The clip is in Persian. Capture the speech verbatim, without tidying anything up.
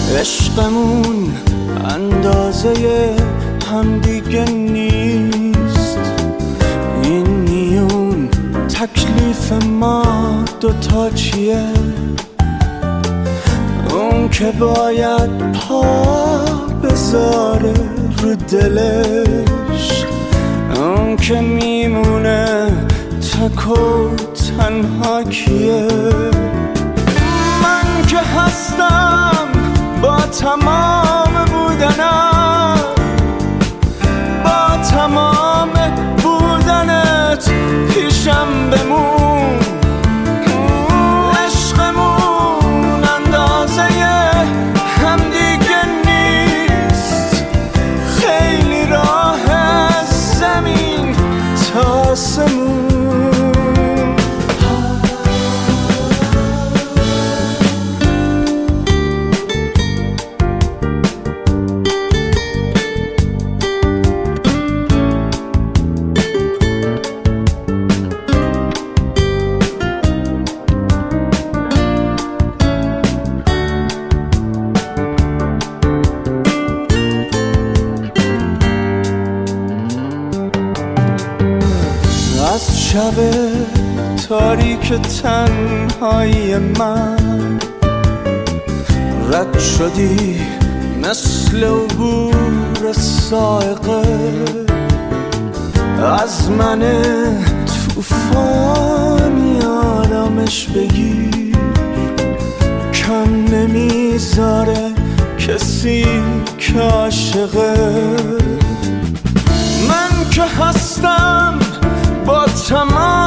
عشقمون اندازه هم دیگه نیست. این میون تکلیف ما دوتا چیه؟ اون که باید پا بذاره رو دلش، اون که میمونه تک و تنها کیه؟ من که هستم با تمام بودنم، با تمام بودنت پیشم بمون. عشقمون اندازه هم دیگه نیست. خیلی راه از زمین تا آسمون. از شب تاریک تنهایی من رد شدی مثل عبور سائقه. از من توفانی آرامش بگیر، کم نمیذاره کسی که عاشقه. من که هستم با تمام